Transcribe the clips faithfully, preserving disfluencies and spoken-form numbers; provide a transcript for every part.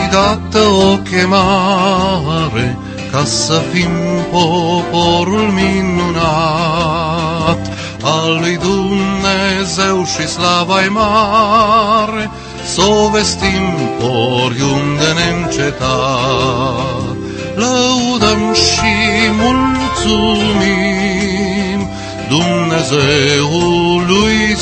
dată o chemare ca să fim poporul minunat al lui Dumnezeu și slava-i mare, s-o vestim oriunde neîncetat. Lăudăm și mulțumim Dumnezeului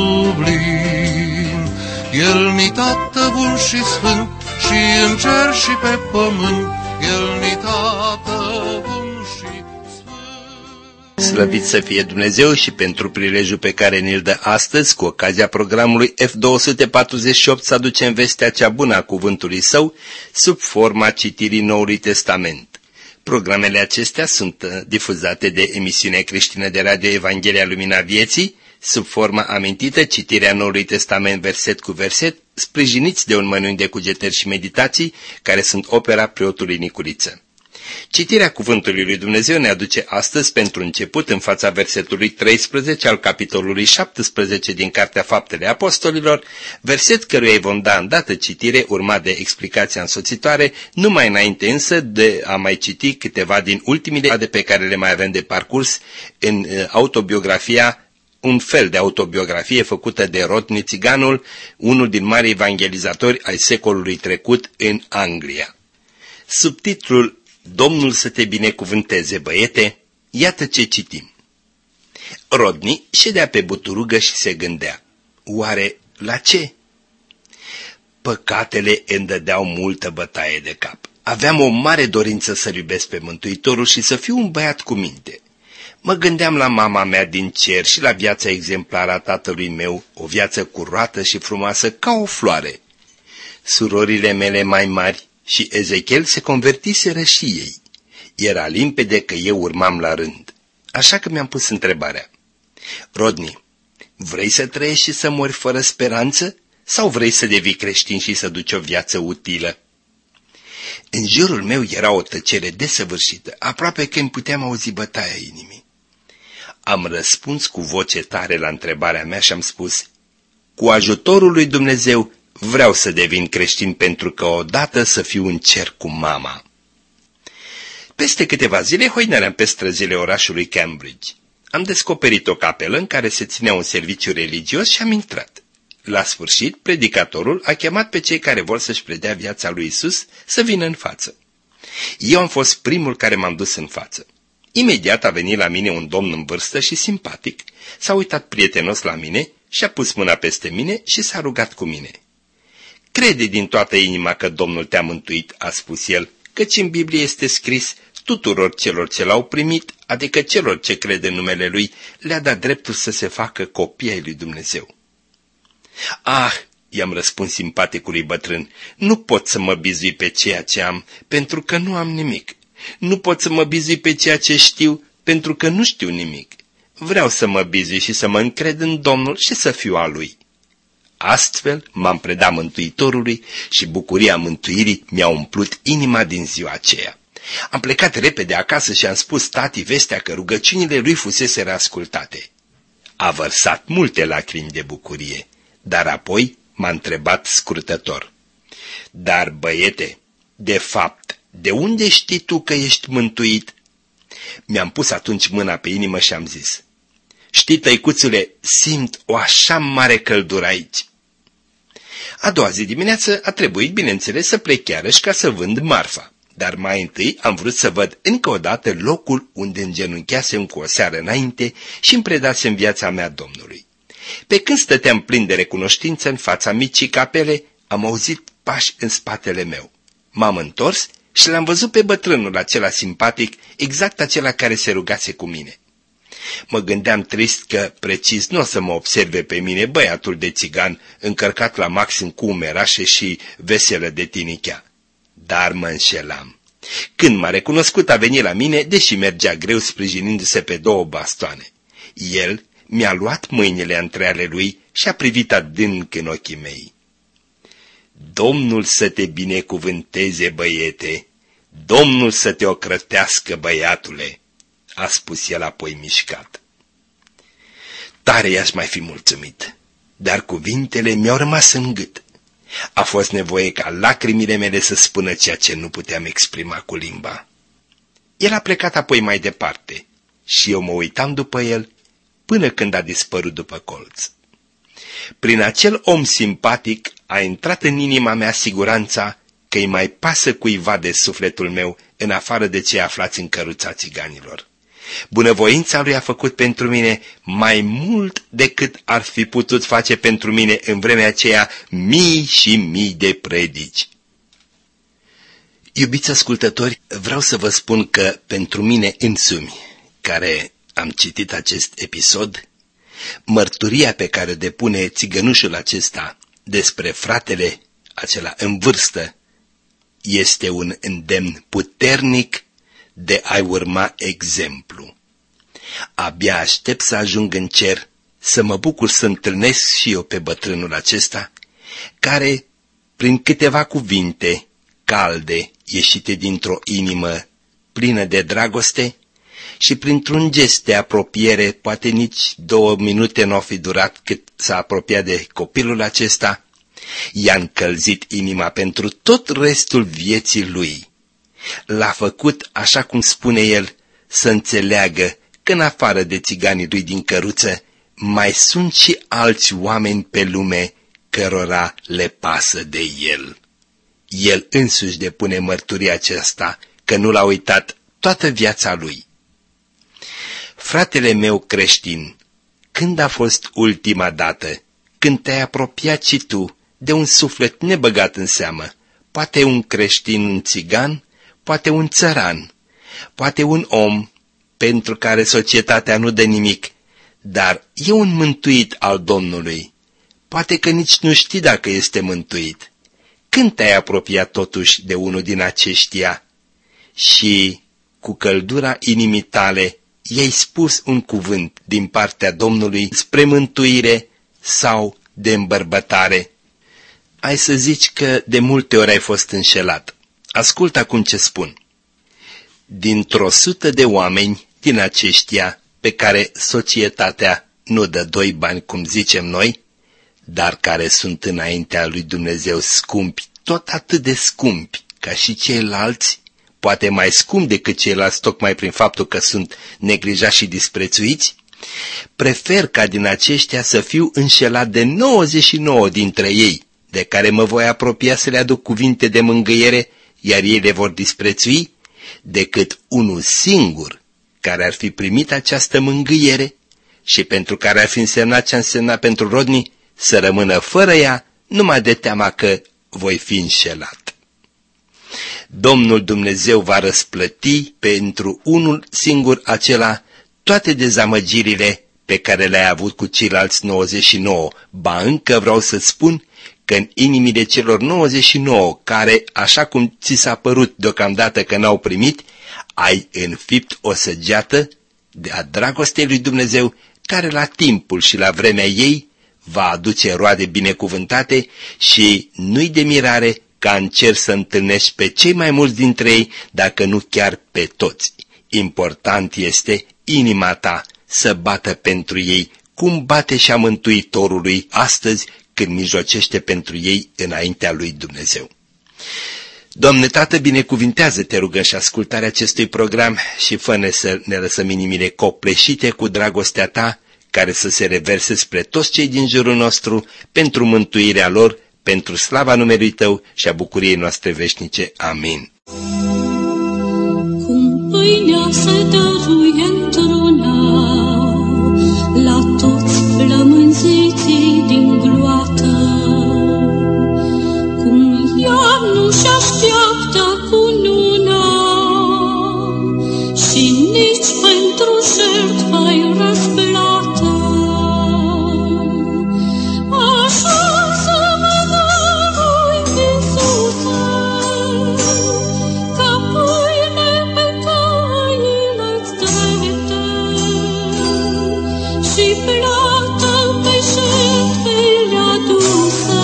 sublim. El ni Tată bun și sfânt, și în cer și pe pământ, El ni Tată bun și sfânt. Slăvit să fie Dumnezeu și pentru prilejul pe care ne-l dă astăzi, cu ocazia programului F două sute patruzeci și opt, să aducem vestea cea bună a cuvântului Său, sub forma citirii Noului Testament. Programele acestea sunt difuzate de emisiunea creștină de radio Evanghelia Lumina Vieții, sub forma amintită, citirea Noului Testament verset cu verset, sprijiniți de un mănânc de cugetări și meditații, care sunt opera preotului Nicuriță. Citirea cuvântului lui Dumnezeu ne aduce astăzi pentru început în fața versetului treisprezece al capitolului șaptesprezece din Cartea Faptele Apostolilor, verset căruia îi vom da îndată citire, urmat de explicația însoțitoare, numai înainte însă de a mai citi câteva din ultimile de pe care le mai avem de parcurs în autobiografia, un fel de autobiografie făcută de Rodney Țiganul, unul din marii evangelizatori ai secolului trecut în Anglia. Subtitlul Domnul să te binecuvânteze, băiete, iată ce citim. Rodney ședea pe buturugă și se gândea, oare la ce? Păcatele îmi dădeau multă bătaie de cap. Aveam o mare dorință să-L iubesc pe Mântuitorul și să fiu un băiat cu minte. Mă gândeam la mama mea din cer și la viața exemplară a tatălui meu, o viață curată și frumoasă ca o floare. Surorile mele mai mari și Ezechiel se convertiseră și ei. Era limpede că eu urmam la rând. Așa că mi-am pus întrebarea. Rodney, vrei să trăiești și să mori fără speranță? Sau vrei să devii creștin și să duci o viață utilă? În jurul meu era o tăcere desăvârșită, aproape că îmi puteam auzi bătaia inimii. Am răspuns cu voce tare la întrebarea mea și am spus, cu ajutorul lui Dumnezeu vreau să devin creștin pentru că odată să fiu în cer cu mama. Peste câteva zile hoinăream pe străzile orașului Cambridge. Am descoperit o capelă în care se ținea un serviciu religios și am intrat. La sfârșit, predicatorul a chemat pe cei care vor să-și predea viața lui Isus să vină în față. Eu am fost primul care m-am dus în față. Imediat a venit la mine un domn în vârstă și simpatic, s-a uitat prietenos la mine și-a pus mâna peste mine și s-a rugat cu mine. Crede din toată inima că Domnul te-a mântuit, a spus el, căci în Biblie este scris, tuturor celor ce l-au primit, adică celor ce cred în numele Lui, le-a dat dreptul să se facă copii ai lui Dumnezeu. Ah, i-am răspuns simpaticului bătrân, nu pot să mă bizui pe ceea ce am, pentru că nu am nimic. Nu pot să mă bizui pe ceea ce știu, pentru că nu știu nimic. Vreau să mă bizui și să mă încred în Domnul și să fiu al Lui. Astfel m-am predat Mântuitorului și bucuria mântuirii mi-a umplut inima din ziua aceea. Am plecat repede acasă și am spus tati vestea că rugăciunile lui fuseseră ascultate. A vărsat multe lacrimi de bucurie, dar apoi m-a întrebat scurtător. Dar, băiete, de fapt, de unde știi tu că ești mântuit? Mi-am pus atunci mâna pe inimă și am zis, știi, tăicuțule, simt o așa mare căldură aici. A doua zi dimineață a trebuit, bineînțeles, să plec chiarăși ca să vând marfa, dar mai întâi am vrut să văd încă o dată locul unde îngenuncheasem cu o seară înainte și îmi predasem viața mea Domnului. Pe când stăteam plin de recunoștință în fața micii capele, am auzit pași în spatele meu. M-am întors și l-am văzut pe bătrânul acela simpatic, exact acela care se rugase cu mine. Mă gândeam trist că precis nu o să mă observe pe mine băiatul de țigan încărcat la maxim cu umerașe și veselă de tinichea. Dar mă înșelam. Când m-a recunoscut a venit la mine, deși mergea greu sprijinindu-se pe două bastoane. El mi-a luat mâinile între ale lui și a privit adânc în ochii mei. Domnul să te binecuvânteze, băiete, Domnul să te ocrătească, băiatule, a spus el apoi mișcat. Tare i-aș mai fi mulțumit, dar cuvintele mi-au rămas în gât. A fost nevoie ca lacrimile mele să spună ceea ce nu puteam exprima cu limba. El a plecat apoi mai departe și eu mă uitam după el până când a dispărut după colț. Prin acel om simpatic a intrat în inima mea siguranța că îi mai pasă cuiva de sufletul meu în afară de cei aflați în căruța țiganilor. Bunăvoința lui a făcut pentru mine mai mult decât ar fi putut face pentru mine în vremea aceea mii și mii de predici. Iubiți ascultători, vreau să vă spun că pentru mine însumi, care am citit acest episod, mărturia pe care o depune țigănușul acesta despre fratele acela în vârstă este un îndemn puternic de a-i urma exemplu. Abia aștept să ajung în cer, să mă bucur să întâlnesc și eu pe bătrânul acesta, care, prin câteva cuvinte calde ieșite dintr-o inimă plină de dragoste și printr-un gest de apropiere, poate nici două minute n-au fi durat cât s-a apropiat de copilul acesta, i-a încălzit inima pentru tot restul vieții lui. L-a făcut, așa cum spune el, să înțeleagă că în afară de țiganii lui din căruță, mai sunt și alți oameni pe lume cărora le pasă de el. El însuși depune mărturia aceasta că nu l-a uitat toată viața lui. Fratele meu creștin, când a fost ultima dată când te-ai apropiat și tu de un suflet nebăgat în seamă, poate un creștin, un țigan, poate un țăran, poate un om pentru care societatea nu dă nimic, dar e un mântuit al Domnului, poate că nici nu știi dacă este mântuit. Când te-ai apropiat totuși de unul din aceștia și cu căldura inimii tale i-ai spus un cuvânt din partea Domnului spre mântuire sau de îmbărbătare? Ai să zici că de multe ori ai fost înșelat. Ascultă acum ce spun. Dintr-o sută de oameni din aceștia pe care societatea nu dă doi bani, cum zicem noi, dar care sunt înaintea lui Dumnezeu scumpi, tot atât de scumpi ca și ceilalți, poate mai scumpi decât ceilalți tocmai prin faptul că sunt neglijați și disprețuiți, prefer ca din aceștia să fiu înșelat de nouăzeci și nouă dintre ei, de care mă voi apropia să le aduc cuvinte de mângâiere, iar ei le vor disprețui, decât unul singur care ar fi primit această mângâiere și pentru care ar fi însemnat ce a însemnat pentru rodnii, să rămână fără ea numai de teama că voi fi înșelat. Domnul Dumnezeu va răsplăti pentru unul singur acela toate dezamăgirile pe care le-ai avut cu ceilalți nouăzeci și nouă. Ba încă vreau să spun că în inimile celor nouăzeci și nouă, care, așa cum ți s-a părut deocamdată că n-au primit, ai înfipt o săgeată de a dragostei lui Dumnezeu, care la timpul și la vremea ei va aduce roade binecuvântate și nu-i de mirare ca în cer să întâlnești pe cei mai mulți dintre ei, dacă nu chiar pe toți. Important este inima ta să bată pentru ei, cum bate și a Mântuitorului astăzi când mijlocește pentru ei înaintea lui Dumnezeu. Doamne Tată, binecuvintează-te, rugăm, și ascultarea acestui program și fă-ne să ne lăsăm inimile copleșite cu dragostea ta, care să se reverse spre toți cei din jurul nostru, pentru mântuirea lor, pentru slava numelui Tău și a bucuriei noastre veșnice. Amin. Cum pâinea se dăruie într-una la toți flămânziții din gloată, cum ea nu-și așteaptă cununa și nici pentru jertfa-i răsplată, așa să mă dărui, Iisuse, ca pâine pe căile-ți drepte și plată pe jertfele aduse,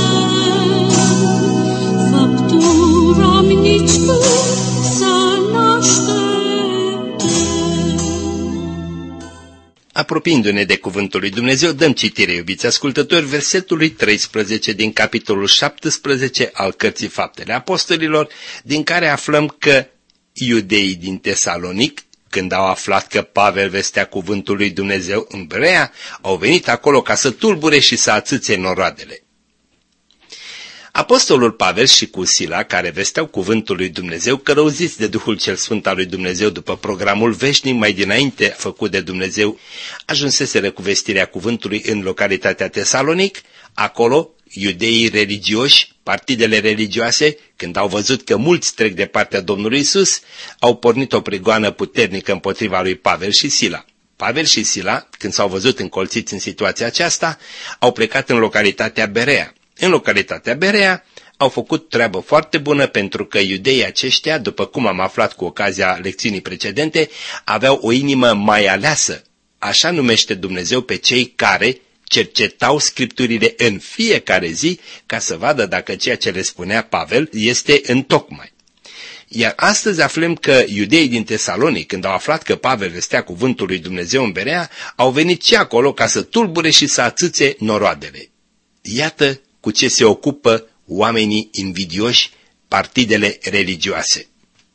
făptura-mi nici când să n-aștepte. Apropiindu-ne de cuvântul lui Dumnezeu, dăm citire, iubiți ascultători, versetului treisprezece din capitolul șaptesprezece al Cărții Faptele Apostolilor, din care aflăm că iudeii din Tesalonic, când au aflat că Pavel vestea cuvântul lui Dumnezeu în Berea, au venit acolo ca să tulbure și să ațâțe noroadele. Apostolul Pavel și cu Sila, care vesteau cuvântul lui Dumnezeu, călăuziți de Duhul cel Sfânt al lui Dumnezeu după programul veșnic mai dinainte făcut de Dumnezeu, ajunseseră cu vestirea cuvântului în localitatea Tesalonic. Acolo, iudeii religioși, partidele religioase, când au văzut că mulți trec de partea Domnului Isus, au pornit o prigoană puternică împotriva lui Pavel și Sila. Pavel și Sila, când s-au văzut încolțiți în situația aceasta, au plecat în localitatea Berea. În localitatea Berea au făcut treabă foarte bună, pentru că iudeii aceștia, după cum am aflat cu ocazia lecțiunii precedente, aveau o inimă mai aleasă. Așa numește Dumnezeu pe cei care cercetau Scripturile în fiecare zi ca să vadă dacă ceea ce le spunea Pavel este întocmai. Iar astăzi aflăm că iudeii din Tesalonic, când au aflat că Pavel vestea cuvântul lui Dumnezeu în Berea, au venit și acolo ca să tulbure și să ațâțe noroadele. Iată cu ce se ocupă oamenii invidioși, partidele religioase.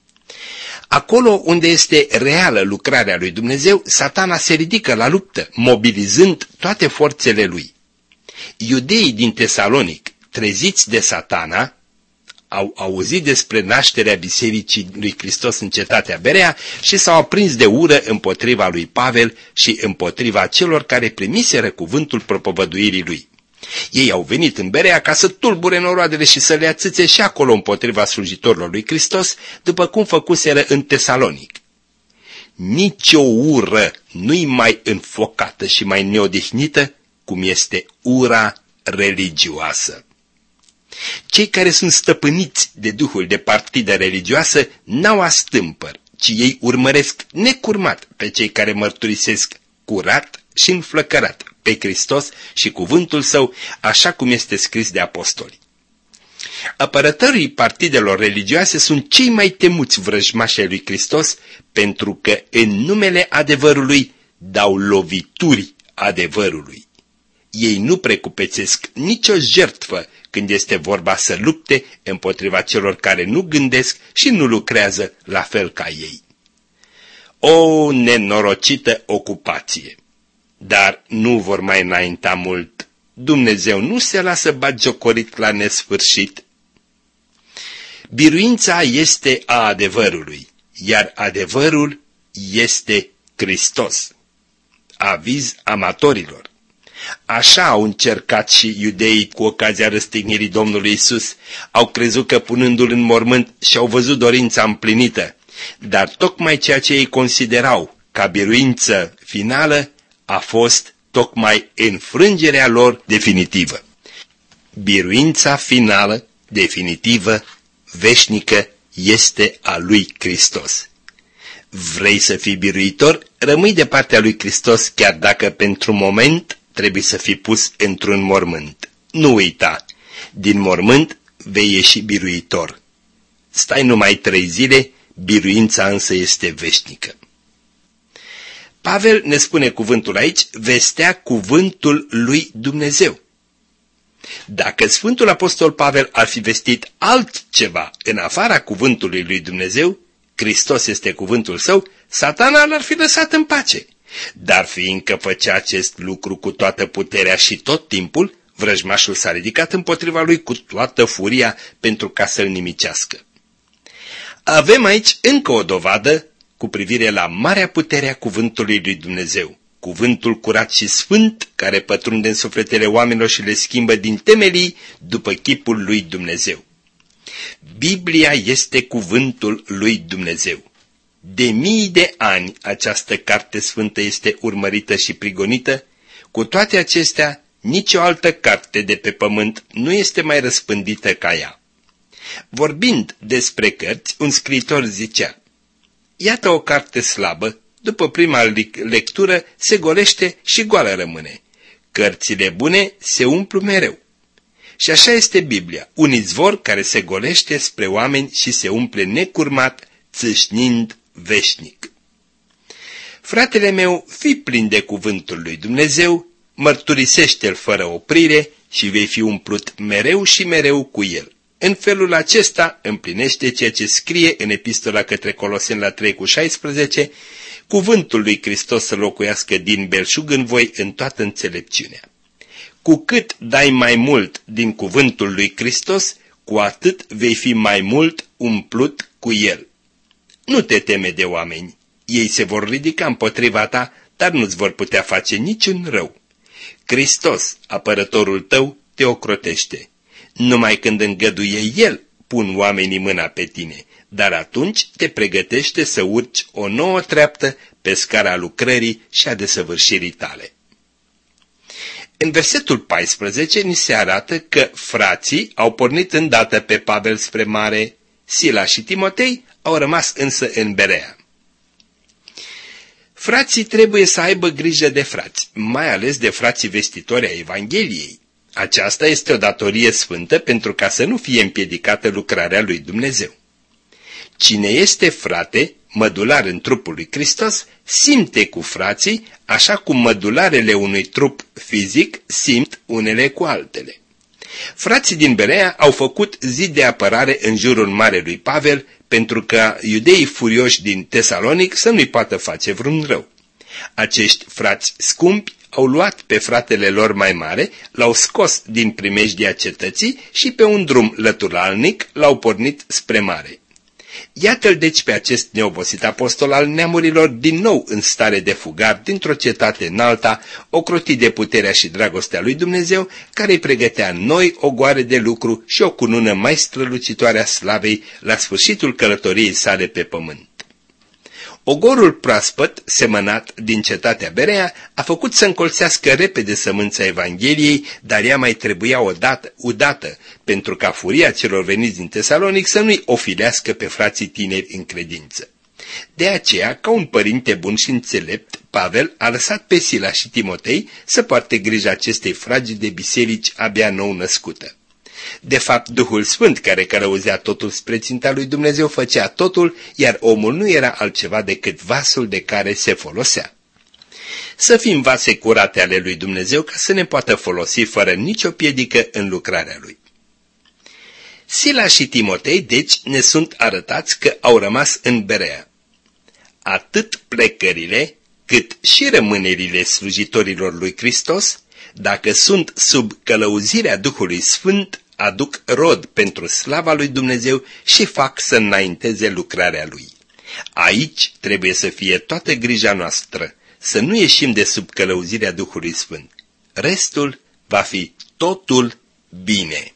Acolo unde este reală lucrarea lui Dumnezeu, Satana se ridică la luptă, mobilizând toate forțele lui. Iudeii din Tesalonic, treziți de Satana, au auzit despre nașterea Bisericii lui Hristos în cetatea Berea și s-au aprins de ură împotriva lui Pavel și împotriva celor care primiseră cuvântul propovăduirii lui. Ei au venit în Berea ca să tulbure noroadele și să le ațâțe și acolo împotriva slujitorilor lui Hristos, după cum făcuseră în Tesalonic. Nici o ură nu-i mai înfocată și mai neodihnită cum este ura religioasă. Cei care sunt stăpâniți de duhul de partidă religioasă n-au astâmpăr, ci ei urmăresc necurmat pe cei care mărturisesc curat și înflăcărat pe Hristos și cuvântul său, așa cum este scris de apostoli. Apărătorii partidelor religioase sunt cei mai temuți vrăjmași ai lui Hristos, pentru că în numele adevărului dau lovituri adevărului. Ei nu precupețesc nicio jertfă când este vorba să lupte împotriva celor care nu gândesc și nu lucrează la fel ca ei. O nenorocită ocupație! Dar nu vor mai înainta mult. Dumnezeu nu se lasă batjocorit la nesfârșit. Biruința este a adevărului, iar adevărul este Hristos. Aviz amatorilor. Așa au încercat și iudeii cu ocazia răstignirii Domnului Isus. Au crezut că punându-l în mormânt și-au văzut dorința împlinită, dar tocmai ceea ce ei considerau ca biruință finală a fost tocmai înfrângerea lor definitivă. Biruința finală, definitivă, veșnică, este a lui Hristos. Vrei să fii biruitor? Rămâi de partea lui Hristos, chiar dacă pentru moment trebuie să fii pus într-un mormânt. Nu uita, din mormânt vei ieși biruitor. Stai numai trei zile, biruința însă este veșnică. Pavel, ne spune cuvântul aici, vestea cuvântul lui Dumnezeu. Dacă Sfântul Apostol Pavel ar fi vestit altceva în afara cuvântului lui Dumnezeu, Hristos este cuvântul său, Satana l-ar fi lăsat în pace. Dar fiindcă făcea acest lucru cu toată puterea și tot timpul, vrăjmașul s-a ridicat împotriva lui cu toată furia pentru ca să-l nimicească. Avem aici încă o dovadă cu privire la marea putere a cuvântului lui Dumnezeu, cuvântul curat și sfânt care pătrunde în sufletele oamenilor și le schimbă din temelii după chipul lui Dumnezeu. Biblia este cuvântul lui Dumnezeu. De mii de ani această carte sfântă este urmărită și prigonită, cu toate acestea nicio altă carte de pe pământ nu este mai răspândită ca ea. Vorbind despre cărți, un scriitor zicea: iată o carte slabă, după prima lectură se golește și goală rămâne. Cărțile bune se umplu mereu. Și așa este Biblia, un izvor care se golește spre oameni și se umple necurmat, țâșnind veșnic. Fratele meu, fii plin de cuvântul lui Dumnezeu, mărturisește-l fără oprire și vei fi umplut mereu și mereu cu el. În felul acesta împlinește ceea ce scrie în epistola către Coloseni la trei cu șaisprezece, cuvântul lui Hristos să locuiască din belșug în voi în toată înțelepciunea. Cu cât dai mai mult din cuvântul lui Hristos, cu atât vei fi mai mult umplut cu el. Nu te teme de oameni, ei se vor ridica împotriva ta, dar nu-ți vor putea face niciun rău. Hristos, apărătorul tău, te ocrotește. Numai când îngăduie el, pun oamenii mâna pe tine, dar atunci te pregătește să urci o nouă treaptă pe scara lucrării și a desăvârșirii tale. În versetul paisprezece ni se arată că frații au pornit îndată pe Pavel spre mare, Sila și Timotei au rămas însă în Berea. Frații trebuie să aibă grijă de frați, mai ales de frații vestitori ai Evangheliei. Aceasta este o datorie sfântă pentru ca să nu fie împiedicată lucrarea lui Dumnezeu. Cine este frate, mădular în trupul lui Hristos, simte cu frații așa cum mădularele unui trup fizic simt unele cu altele. Frații din Berea au făcut zid de apărare în jurul marelui Pavel pentru ca iudeii furioși din Tesalonic să nu-i poată face vreun rău. Acești frați scumpi au luat pe fratele lor mai mare, l-au scos din primejdia cetății și pe un drum lăturalnic l-au pornit spre mare. Iată-l deci pe acest neobosit apostol al neamurilor din nou în stare de fugar dintr-o cetate în alta, ocrotit de puterea și dragostea lui Dumnezeu, care îi pregătea noi ogoare de lucru și o cunună mai strălucitoare a slavei la sfârșitul călătoriei sale pe pământ. Ogorul proaspăt, semănat din cetatea Berea, a făcut să încolțească repede sămânța Evangheliei, dar ea mai trebuia odată, udată, pentru ca furia celor veniți din Tesalonic să nu-i ofilească pe frații tineri în credință. De aceea, ca un părinte bun și înțelept, Pavel a lăsat pe Sila și Timotei să poarte grijă acestei fragede biserici abia nou născută. De fapt, Duhul Sfânt care călăuzea totul spre ținta lui Dumnezeu făcea totul, iar omul nu era altceva decât vasul de care se folosea. Să fim vase curate ale lui Dumnezeu ca să ne poată folosi fără nicio piedică în lucrarea lui. Sila și Timotei, deci, ne sunt arătați că au rămas în Berea. Atât plecările, cât și rămânerile slujitorilor lui Hristos, dacă sunt sub călăuzirea Duhului Sfânt, aduc rod pentru slava lui Dumnezeu și fac să înainteze lucrarea lui. Aici trebuie să fie toată grija noastră, să nu ieșim de sub călăuzirea Duhului Sfânt. Restul va fi totul bine.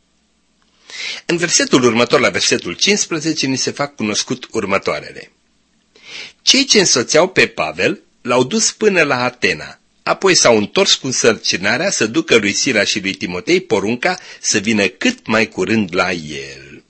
În versetul următor, la versetul cincisprezece, ni se fac cunoscut următoarele. Cei ce însoțeau pe Pavel l-au dus până la Atena, apoi s-au întors cu însărcinarea să ducă lui Sila și lui Timotei porunca să vină cât mai curând la el.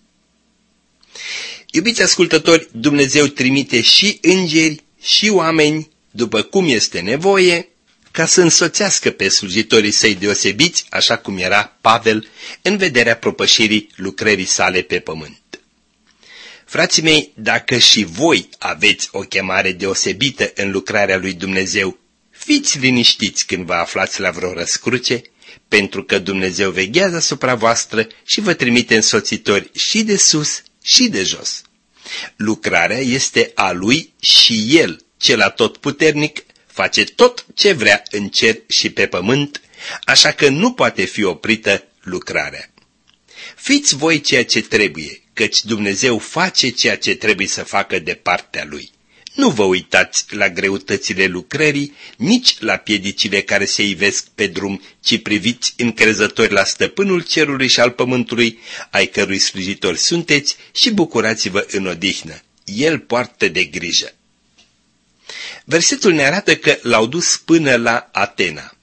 Iubiți ascultători, Dumnezeu trimite și îngeri și oameni, după cum este nevoie, ca să însoțească pe slujitorii săi deosebiți, așa cum era Pavel, în vederea propășirii lucrării sale pe pământ. Frații mei, dacă și voi aveți o chemare deosebită în lucrarea lui Dumnezeu, fiți liniștiți când vă aflați la vreo răscruce, pentru că Dumnezeu veghează asupra voastră și vă trimite însoțitori și de sus și de jos. Lucrarea este a Lui și El, cel atotputernic, face tot ce vrea în cer și pe pământ, așa că nu poate fi oprită lucrarea. Fiți voi ceea ce trebuie, căci Dumnezeu face ceea ce trebuie să facă de partea Lui. Nu vă uitați la greutățile lucrării, nici la piedicile care se ivesc pe drum, ci priviți încrezători la stăpânul cerului și al pământului, ai cărui slujitori sunteți, și bucurați-vă în odihnă. El poartă de grijă. Versetul ne arată că l-au dus până la Atena.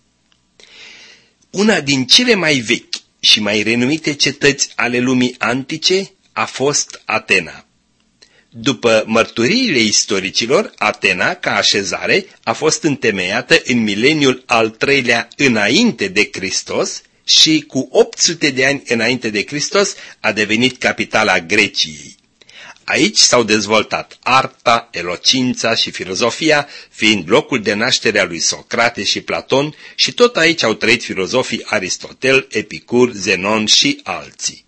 Una din cele mai vechi și mai renumite cetăți ale lumii antice a fost Atena. După mărturiile istoricilor, Atena, ca așezare, a fost întemeiată în mileniul al treilea înainte de Hristos și cu opt sute de ani înainte de Hristos a devenit capitala Greciei. Aici s-au dezvoltat arta, elocința și filozofia, fiind locul de naștere a lui Socrate și Platon, și tot aici au trăit filozofii Aristotel, Epicur, Zenon și alții.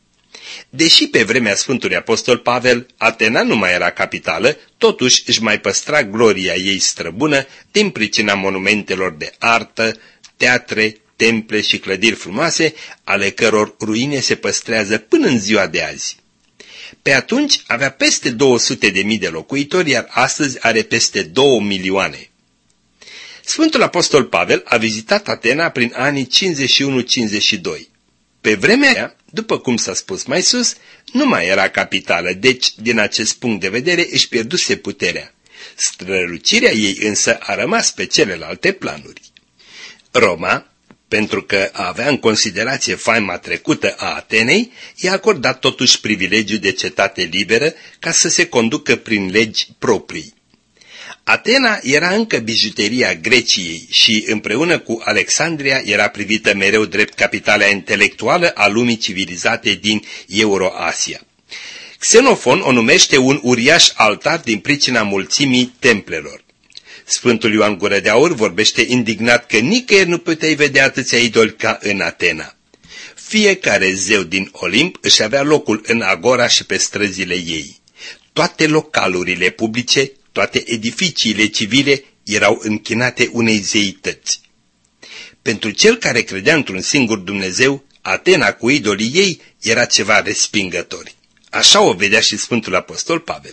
Deși pe vremea Sfântului Apostol Pavel, Atena nu mai era capitală, totuși își mai păstra gloria ei străbună din pricina monumentelor de artă, teatre, temple și clădiri frumoase, ale căror ruine se păstrează până în ziua de azi. Pe atunci avea peste două sute de mii de locuitori, iar astăzi are peste două milioane. Sfântul Apostol Pavel a vizitat Atena prin anii cincizeci și unu cincizeci și doi. Pe vremea aia, după cum s-a spus mai sus, nu mai era capitală, deci, din acest punct de vedere, își pierduse puterea. Strălucirea ei însă a rămas pe celelalte planuri. Roma, pentru că avea în considerație faima trecută a Atenei, i-a acordat totuși privilegiul de cetate liberă ca să se conducă prin legi proprii. Atena era încă bijuteria Greciei și, împreună cu Alexandria, era privită mereu drept capitala intelectuală a lumii civilizate din Euroasia. Xenofon o numește un uriaș altar din pricina mulțimii templelor. Sfântul Ioan Gură de Aur vorbește indignat că nicăieri nu puteai vedea atâția idoli ca în Atena. Fiecare zeu din Olimp își avea locul în agora și pe străzile ei. Toate localurile publice, toate edificiile civile erau închinate unei zeități. Pentru cel care credea într-un singur Dumnezeu, Atena cu idolii ei era ceva respingător. Așa o vedea și Sfântul Apostol Pavel.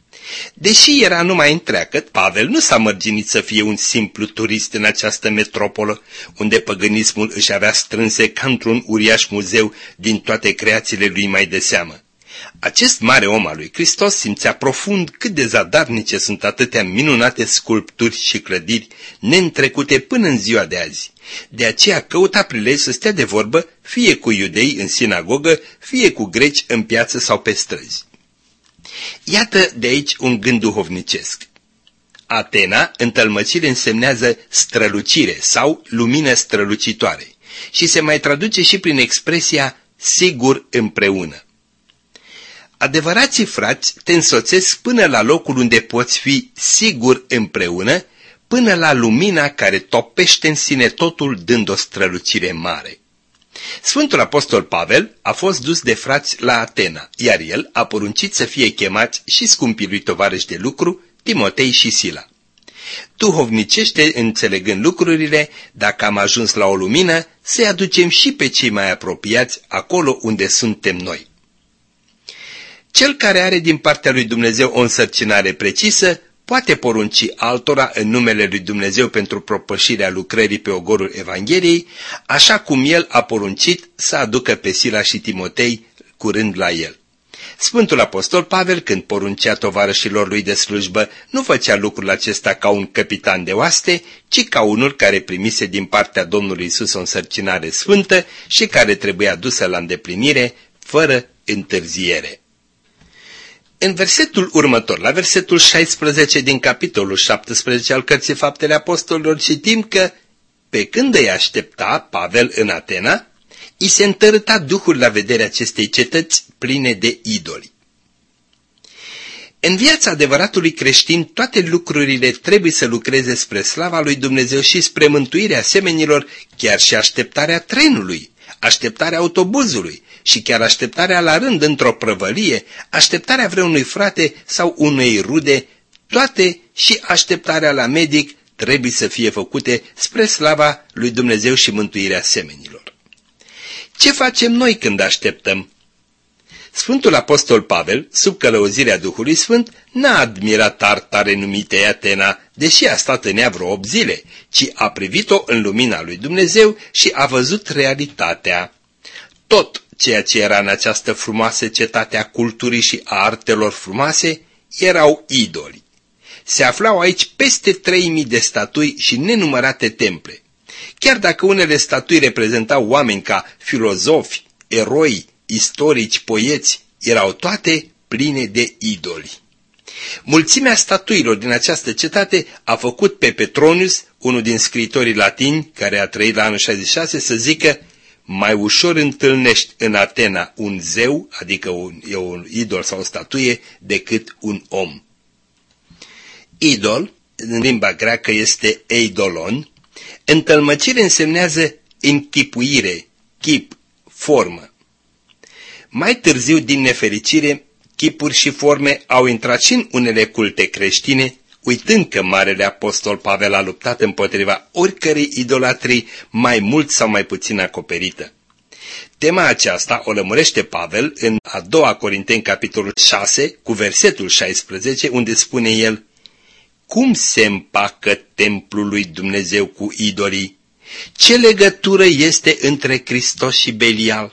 Deși era numai întreagăt, Pavel nu s-a mărginit să fie un simplu turist în această metropolă, unde păgânismul își avea strânse ca într-un uriaș muzeu din toate creațiile lui mai de seamă. Acest mare om al lui Hristos simțea profund cât de zadarnice sunt atâtea minunate sculpturi și clădiri neîntrecute până în ziua de azi. De aceea căuta prilej să stea de vorbă fie cu iudei în sinagogă, fie cu greci în piață sau pe străzi. Iată de aici un gând duhovnicesc. Atena, în tălmăcire, însemnează strălucire sau lumină strălucitoare și se mai traduce și prin expresia sigur împreună. Adevărații frați te însoțesc până la locul unde poți fi sigur împreună, până la lumina care topește în sine totul, dând o strălucire mare. Sfântul Apostol Pavel a fost dus de frați la Atena, iar el a poruncit să fie chemați și scumpii lui tovarăși de lucru, Timotei și Sila. Duhovnicește înțelegând lucrurile, dacă am ajuns la o lumină, să-i aducem și pe cei mai apropiați acolo unde suntem noi. Cel care are din partea lui Dumnezeu o însărcinare precisă, poate porunci altora în numele lui Dumnezeu pentru propășirea lucrării pe ogorul Evangheliei, așa cum el a poruncit să aducă pe Sila și Timotei curând la el. Sfântul Apostol Pavel, când poruncea tovarășilor lui de slujbă, nu făcea lucrul acesta ca un capitan de oaste, ci ca unul care primise din partea Domnului Iisus o însărcinare sfântă și care trebuia dusă la îndeplinire fără întârziere. În versetul următor, la versetul șaisprezece din capitolul șaptesprezece al Cărții Faptele Apostolilor, citim că, pe când îi aștepta Pavel în Atena, i se întărâta Duhul la vederea acestei cetăți pline de idoli. În viața adevăratului creștin, toate lucrurile trebuie să lucreze spre slava lui Dumnezeu și spre mântuirea semenilor, chiar și așteptarea trenului, așteptarea autobuzului și chiar așteptarea la rând într-o prăvălie, așteptarea vreunui frate sau unei rude, toate și așteptarea la medic trebuie să fie făcute spre slava lui Dumnezeu și mântuirea semenilor. Ce facem noi când așteptăm? Sfântul Apostol Pavel, sub călăuzirea Duhului Sfânt, n-a admirat arta renumitei Atena, deși a stat în ea vreo opt zile, ci a privit-o în lumina lui Dumnezeu și a văzut realitatea. Tot ceea ce era în această frumoasă cetate a culturii și a artelor frumoase erau idoli. Se aflau aici peste trei mii de statui și nenumărate temple. Chiar dacă unele statui reprezentau oameni ca filozofi, eroi, istorici, poeți, erau toate pline de idoli. Mulțimea statuilor din această cetate a făcut pe Petronius, unul din scriitorii latini care a trăit la anul șaizeci și șase, să zică: mai ușor întâlnești în Atena un zeu, adică un, e un idol sau o statuie, decât un om. Idol, în limba greacă, este eidolon. Întălmăcire însemnează închipuire, chip, formă. Mai târziu, din nefericire, chipuri și forme au intrat și în unele culte creștine, uitând că Marele Apostol Pavel a luptat împotriva oricărei idolatrii mai mult sau mai puțin acoperită. Tema aceasta o lămurește Pavel în a doua Corinteni, capitolul șase, cu versetul șaisprezece, unde spune el: cum se împacă templul lui Dumnezeu cu idolii? Ce legătură este între Hristos și Belial?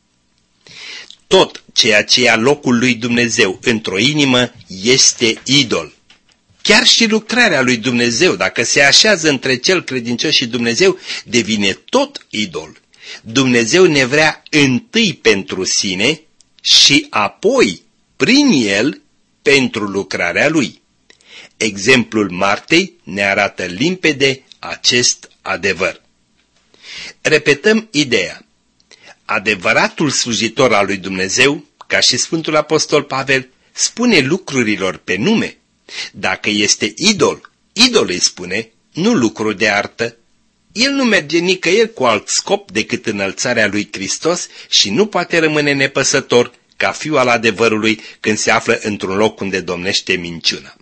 Tot ceea ce ia locul lui Dumnezeu într-o inimă este idol. Chiar și lucrarea lui Dumnezeu, dacă se așează între cel credincios și Dumnezeu, devine tot idol. Dumnezeu ne vrea întâi pentru sine și apoi, prin el, pentru lucrarea lui. Exemplul Martei ne arată limpede acest adevăr. Repetăm ideea. Adevăratul slujitor al lui Dumnezeu, ca și Sfântul Apostol Pavel, spune lucrurilor pe nume. Dacă este idol, idol îi spune, nu lucru de artă. El nu merge nicăieri cu alt scop decât înălțarea lui Hristos și nu poate rămâne nepăsător ca fiul al adevărului când se află într-un loc unde domnește minciuna.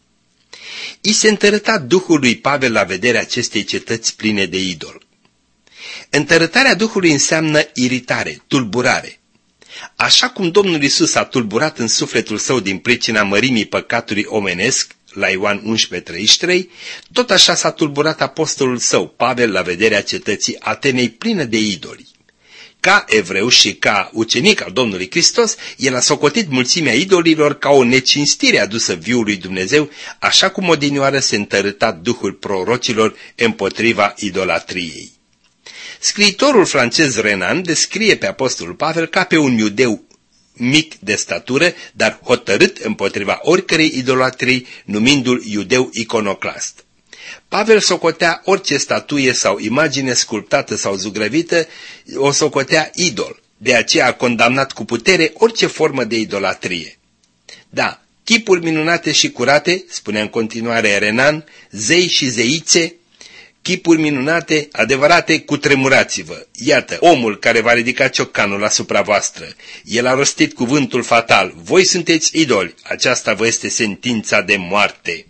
I se întărăta Duhul lui Pavel la vederea acestei cetăți pline de idol. Întărătarea Duhului înseamnă iritare, tulburare. Așa cum Domnul Iisus a tulburat în sufletul său din pricina mărimii păcatului omenesc, la Ioan unsprezece treizeci și trei, tot așa s-a tulburat apostolul său, Pavel, la vederea cetății Atenei plină de idoli. Ca evreu și ca ucenic al Domnului Hristos, el a socotit mulțimea idolilor ca o necinstire adusă viului Dumnezeu, așa cum odinioară se întărâta Duhul prorocilor împotriva idolatriei. Scriitorul francez Renan descrie pe apostolul Pavel ca pe un iudeu mic de statură, dar hotărât împotriva oricărei idolatrii, numindu-l iudeu iconoclast. Pavel socotea orice statuie sau imagine sculptată sau zugrăvită, o socotea idol, de aceea a condamnat cu putere orice formă de idolatrie. Da, chipuri minunate și curate, spunea în continuare Renan, zei și zeițe, chipuri minunate, adevărate, cutremurați-vă. Iată, omul care va ridica ciocanul asupra voastră. El a rostit cuvântul fatal. Voi sunteți idoli. Aceasta vă este sentința de moarte.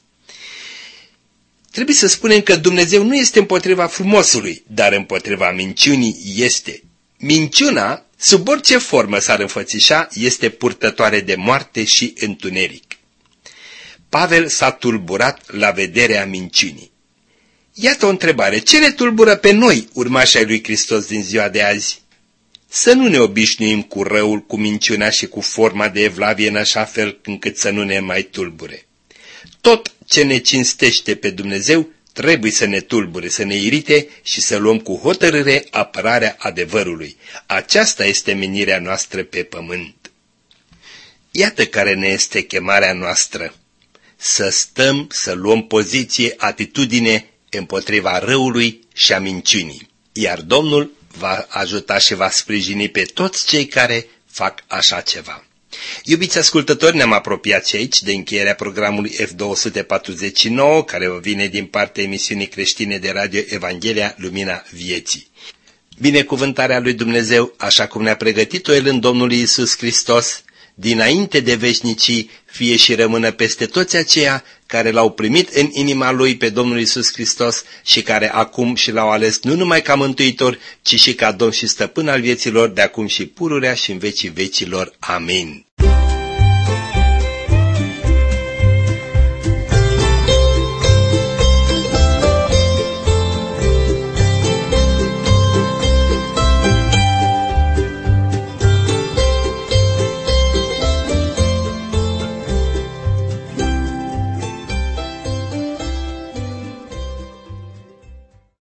Trebuie să spunem că Dumnezeu nu este împotriva frumosului, dar împotriva minciunii este. Minciuna, sub orice formă s-ar înfățișa, este purtătoare de moarte și întuneric. Pavel s-a tulburat la vederea minciunii. Iată o întrebare. Ce ne tulbură pe noi, urmașii ai lui Hristos din ziua de azi? Să nu ne obișnuim cu răul, cu minciuna și cu forma de evlavie în așa fel încât să nu ne mai tulbure. Tot ce ne cinstește pe Dumnezeu trebuie să ne tulbure, să ne irite și să luăm cu hotărâre apărarea adevărului. Aceasta este menirea noastră pe pământ. Iată care ne este chemarea noastră. Să stăm, să luăm poziție, atitudine împotriva răului și a minciunii, iar Domnul va ajuta și va sprijini pe toți cei care fac așa ceva. Iubiți ascultători, ne-am apropiat și aici de încheierea programului F două sute patruzeci și nouă, care vă vine din partea emisiunii creștine de radio Evanghelia Lumina Vieții. Binecuvântarea lui Dumnezeu, așa cum ne-a pregătit-o El în Domnul Iisus Hristos, dinainte de veșnicii, fie și rămână peste toți aceia care l-au primit în inima Lui pe Domnul Iisus Hristos și care acum și l-au ales nu numai ca mântuitor, ci și ca Domn și Stăpân al vieților, de acum și pururea și în vecii vecilor. Amin.